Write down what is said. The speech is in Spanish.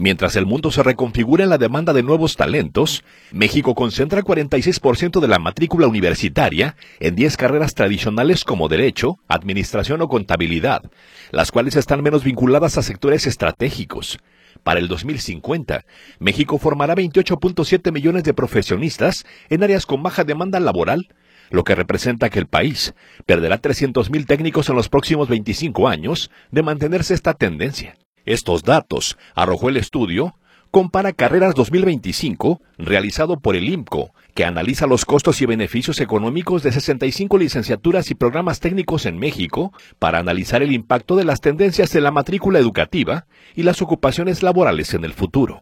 Mientras el mundo se reconfigura en la demanda de nuevos talentos, México concentra 46% de la matrícula universitaria en 10 carreras tradicionales como Derecho, Administración o Contabilidad, las cuales están menos vinculadas a sectores estratégicos. Para el 2050, México formará 28.7 millones de profesionistas en áreas con baja demanda laboral, lo que representa que el país perderá 300,000 técnicos en los próximos 25 años de mantenerse esta tendencia. Estos datos arrojó el estudio Compara Carreras 2025, realizado por el IMCO, que analiza los costos y beneficios económicos de 65 licenciaturas y programas técnicos en México para analizar el impacto de las tendencias de la matrícula educativa y las ocupaciones laborales en el futuro.